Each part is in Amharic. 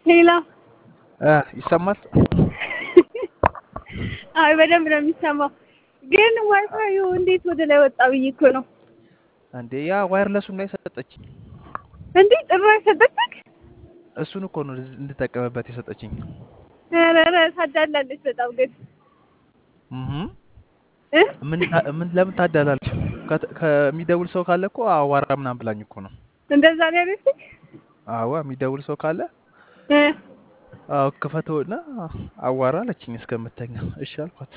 ሄላ ይሰማል? አይ በደንብ ነው የሚሰማው። ግን ዋይፋዩ እንዴት ወደ ላይ ወጣ ብዬ እኮ ነው። እንዴ ያ ዋየርለሱን ላይ ሰጠችኝ። እንዴ ጭራሽ ሰጠችክ? እሱን እኮ ነው እንድጠቀምበት የሰጠችኝ። ኧረ ታዳላለች በጣም ግን እ ምን ለምን ታዳላለች? ከሚደውል ሰው ካለ እኮ አዋራ ምናምን ብላኝ እኮ ነው። እንደዛ ነው ያለችኝ። አዋ የሚደውል ሰው ካለ እ ክፈተውና አዋራ አለችኝ እስከምተኛ። እሺ አልኳት።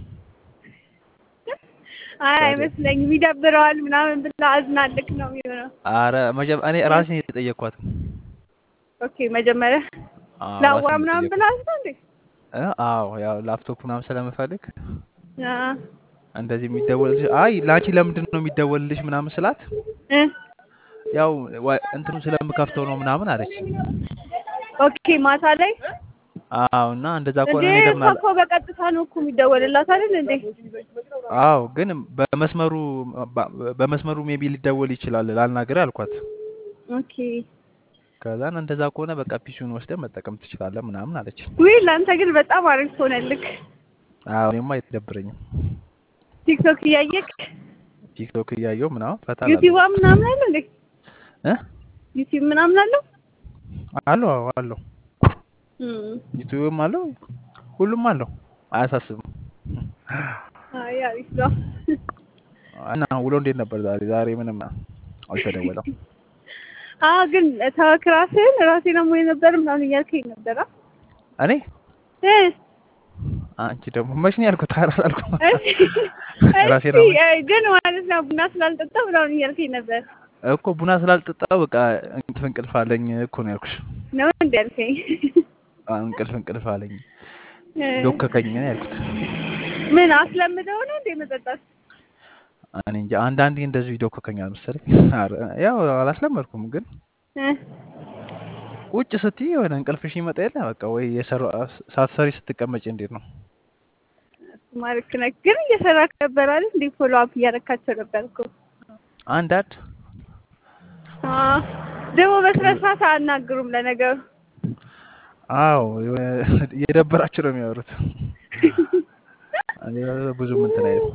አይ አይመስለኝም ይደብረዋል ምናምን ብላ አዝናልክ ነው የሚሆነው። አረ እኔ ራሴን የጠየኳት። ኦኬ መጀመሪያ ላዋራ ምናምን ብላ አዝና እንዴ? አዎ ያው ላፕቶፕ ምናምን ስለምፈልግ እንደዚህ የሚደወልልሽ ላንቺ ለምንድን ነው የሚደወልልሽ ምናምን ስላት ያው እንትኑ ስለምከፍተው ነው ምናምን አለች። ኦኬ ማታ ላይ እና እንደዛ ከሆነ እኔ ለምን እኮ በቀጥታ ነው እኮ የሚደወልላት አይደል እንዴ? ግን በመስመሩ ሜቢ ሊደወል ይችላል ላልናገር አልኳት። ኦኬ ከዛን እንደዛ ከሆነ በቃ ፒሲውን ወስደን መጠቀም ትችላለህ ምናምን አለች። ውይ ላንተ ግን በጣም አሪፍ ሆነልክ። እኔማ አይደብረኝም። ቲክቶክ እያየሁ ምናምን ፈታ ዩቲዩብ ምናምን አለ እንዴ? ዩቲዩብ ምናምን አለው? አለው ዩቲዩብም አለው ሁሉም አለው። አያሳስብም። አይ አሪፍ ነው። እና ውሎ እንዴት ነበር ዛሬ? ዛሬ ምንም አልተደወለም። ግን ተወክራስን ራሴ ነው ወይ ነበር ምናምን እያልከኝ ነበር? እኔ አንቺ ደግሞ መች ነው ያልኩት? አልኩ ራሴ ነው ግን ማለት ነው ቡና ስላልጠጣሁ ምናምን እያልከኝ ነበር እኮ። ቡና ስላልጠጣሁ በቃ እንቅልፍ አለኝ እኮ ነው ያልኩሽ። ነው እንዴ ያልከኝ? እንቅልፍ አለኝ ዶከከኝ ነው ያልኩት። ምን አስለምደው ነው እንዴ መጠጣት? እኔ እንጃ አንዳንዴ እንደዚህ ይዶከከኛል መሰለኝ። ያው አላስለመድኩም ግን ቁጭ ስትይ የሆነ እንቅልፍሽ ይመጣ የለ በቃ። ወይ ሳትሰሪ ስትቀመጪ እንዴት ነው ማለት ነው? ግን እየሰራክ ነበር አይደል እንዴ? ፎሎ አፕ እያደረካቸው ነበር እኮ አንዳንድ ደግሞ በስነስርዓት አናግሩም ለነገሩ። እየደበራችሁ ነው የሚያወሩት። እኔ ብዙ እንትን አይደል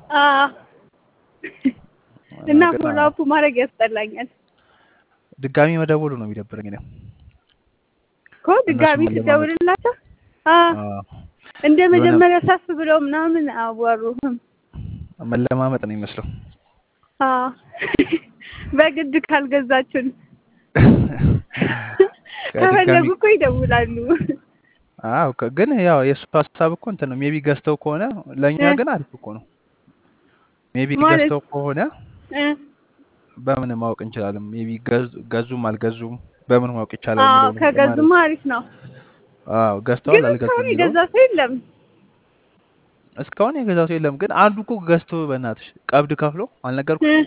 እና ፎሎ አፕ ማድረግ ያስጠላኛል። ድጋሚ መደወሉ ነው የሚደብረኝ ነው እኮ። ድጋሚ ትደውልላቸው እንደ መጀመሪያ ሳፍ ብለው ምናምን አዋሩህም። መለማመጥ ነው የሚመስለው። በግድ ካልገዛችሁን ከፈለጉ እኮ ይደውላሉ። ግን ያው የእሱ ሀሳብ እኮ እንትን ነው። ሜቢ ገዝተው ከሆነ ለእኛ ግን አሪፍ እኮ ነው። ሜቢ ገዝተው ከሆነ በምን ማወቅ እንችላለን? ሜቢ ገዙም አልገዙም በምን ማወቅ ይቻላል የሚለው ነው። ከገዙማ አሪፍ ነው። ገዝተዋል አልገዙም የሚለው የገዛ ሰው የለም እስካሁን የገዛ ሰው የለም። ግን አንዱ እኮ ገዝቶ በእናትሽ ቀብድ ከፍሎ አልነገርኩሽ?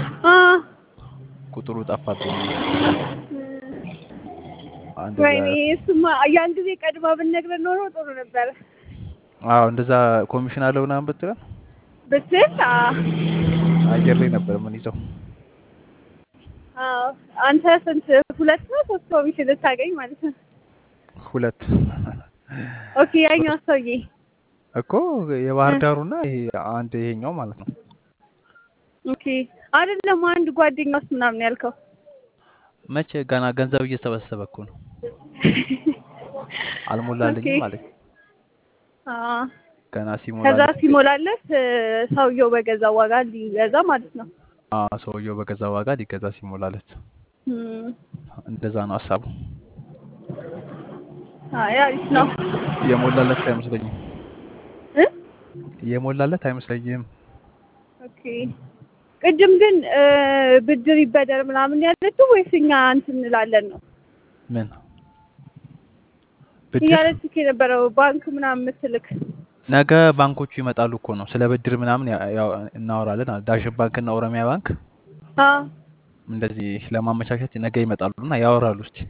ቁጥሩ ጠፋብኝ። ወይኔ እሱማ ያን ጊዜ ቀድማ ብትነግረን ኖሮ ጥሩ ነበረ። እንደዛ ኮሚሽን አለው ምናምን ብትል አየር ላይ ነበር ምን ይዘው። አንተ ስንት 2 ነው 3 ኮሚሽን ልታገኝ ማለት ነው? 2 ኦኬ ያኛው ሰውዬ እኮ የባህር ዳሩና ይሄኛው ማለት ነው። ኦኬ አይደለም አንድ ጓደኛውስ ምናምን ያልከው መቼ? ገና ገንዘብ እየሰበሰበ እኮ ነው። አልሞላልኝም ማለት ገና ሲሞላለት ሰውየው በገዛ ዋጋ ሊገዛ ማለት ነው። ሰውየው በገዛ ዋጋ ሊገዛ ሲሞላለት እንደዛ ነው ሀሳቡ። አሪፍ ነው። የሞላለት አይመስለኝም። ኦኬ ቅድም ግን ብድር ይበደር ምናምን ያለችው ወይስ እኛ እንትን እንላለን ነው? ምን ብድር ያለችው የነበረው ባንክ ምናምን የምትልክ? ነገ ባንኮቹ ይመጣሉ እኮ ነው። ስለ ብድር ምናምን እናወራለን። ዳሽን ባንክ እና ኦሮሚያ ባንክ እንደዚህ ለማመቻቸት ነገ ይመጣሉና ያወራሉ። እስቲ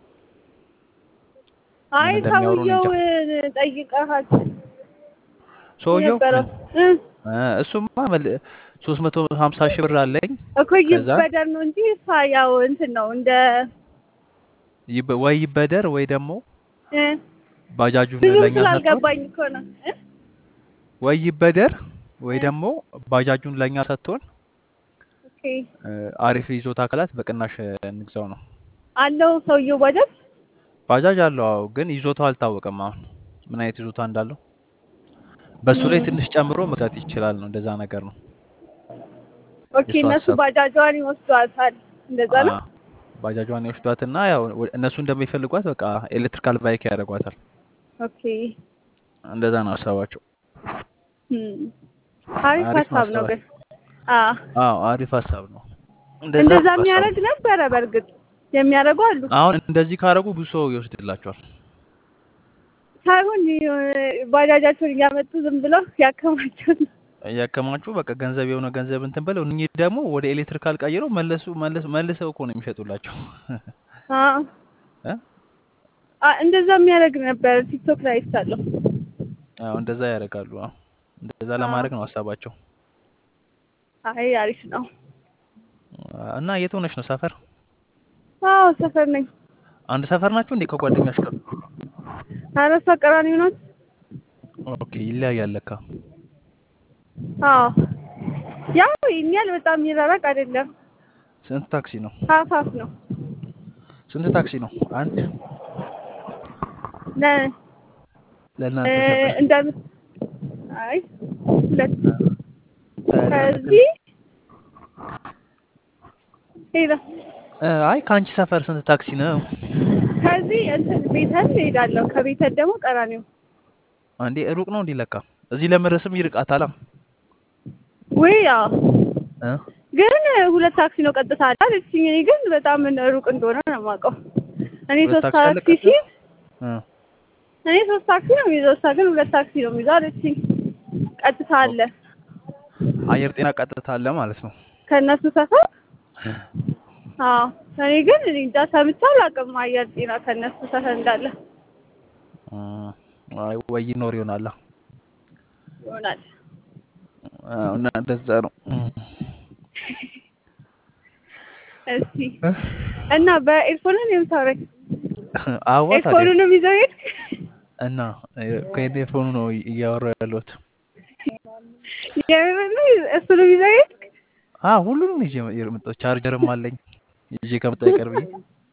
ሰውየው ጠይቀሃል? ሰውየው እሱማ 350 ሺህ ብር አለኝ እኮ ይበደር ነው እንጂ ያው እንትን ነው እንደ ወይ ይበደር ወይ ደግሞ እ ባጃጁን ብዙም ለኛ ሰጥቶን ስላልገባኝ እኮ ነው። ወይ ይበደር ወይ እ ደግሞ ባጃጁን ለኛ ሰጥቶን ኦኬ አሪፍ ይዞታ ካላት በቅናሽ እንግዛው ነው። አለው ሰውየው ባጃጅ። ባጃጅ አለው አዎ፣ ግን ይዞታው አልታወቀም። አሁን ምን አይነት ይዞታ እንዳለው በሱ ላይ ትንሽ ጨምሮ መግዛት ይችላል ነው። እንደዛ ነገር ነው ኦኬ የሱ እነሱ ሀሳብ። ባጃጇን ይወስዷታል እንደዛ ነው። ባጃጇን ይወስዷትና ያው እነሱ እንደሚፈልጓት በቃ ኤሌክትሪካል ባይክ ያደርጓታል። ኦኬ እንደዛ ነው ሀሳባቸው። አሪፍ አሪፍ ነው ሀሳብ ነው ግን። አዎ አሪፍ ሀሳብ ነው። እንደዛ ሀሳብ የሚያደርግ ነበረ። በእርግጥ የሚያደርጉ አሉ። አሁን እንደዚህ ካደረጉ ብዙ ሰው ይወስድላቸዋል። ሳይሆን ባጃጃቸውን እያመጡ ዝም ብለው ያከማቸው እያከማቹ በቃ ገንዘብ የሆነ ገንዘብ እንትን ብለው እኚህ ደግሞ ወደ ኤሌክትሪካል ቀይረው መልሰው እኮ ነው የሚሸጡላቸው። እንደዛ የሚያደርግ ነበር ቲክቶክ ላይ አይቻለሁ። አዎ እንደዛ ያደርጋሉ። አዎ እንደዛ ለማድረግ ነው ሀሳባቸው። አይ አሪፍ ነው። እና የት ሆነሽ ነው? ሰፈር? አዎ ሰፈር ነኝ። አንድ ሰፈር ናችሁ እንዴ ከጓደኛሽ ጋር? ኧረ እሷ ቀራኒዮ ናት። ኦኬ ይለያያል ለካ። አዎ ያው ይሄን ያህል በጣም የሚራራቅ አይደለም። ስንት ታክሲ ነው? ሀፋፍ ነው። ስንት ታክሲ ነው? አንድ ለእናንተ አይ ሁለት ከዚህ ሄዳ አይ ከአንቺ ሰፈር ስንት ታክሲ ነው? ከዚህ እንትን ቤተል እሄዳለሁ። ከቤተል ደግሞ ቀራኒዮ። አንዴ ሩቅ ነው እንዴ ለካ? እዚህ ለመድረስም ይርቃታል። ወይ ያው ግን ሁለት ታክሲ ነው ቀጥታ አለችኝ። እኔ ግን በጣም ሩቅ እንደሆነ ነው የማውቀው። እኔ ሶስት ታክሲ ነው የሚይዘው፣ እሷ ግን ሁለት ታክሲ ነው የሚይዘው አለችኝ። ቀጥታ አለ፣ አየር ጤና ቀጥታ አለ ማለት ነው ከእነሱ ሰፈር። አዎ እኔ ግን እንጃ ሰምቼ አላውቅም አየር ጤና ከእነሱ ሰፈር እንዳለ። ወይ ይኖር ይሆናል። እና እንደዛ ነው። እሺ እና በኤርፎን ነው የምታወራኝ? አዎ ኤርፎኑንም ይዘው ሄድክ? እና ከኤርፎኑ ነው እያወራሁ ያለሁት። የምር ነው? እሱንም ይዘው ሄድክ? ሁሉንም ይዤ የመጣሁት ቻርጀርም አለኝ ይዤ ከመጣሁ አይቀር ብዬ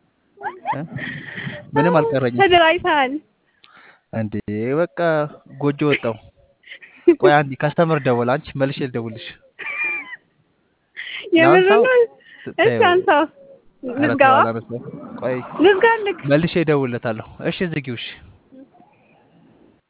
ምንም አልቀረኝም። ተደራጅተሃል እንዴ? በቃ ጎጆ ወጣሁ። ቆይ አንዴ ካስተመር ደወል። አንቺ መልሼ ልደውልሽ። የምር ነው? እሺ አንሳው። ልዝጋዋ? ቆይ ልዝጋልክ? መልሼ እደውልለታለሁ። እሺ ዝጊው። እሺ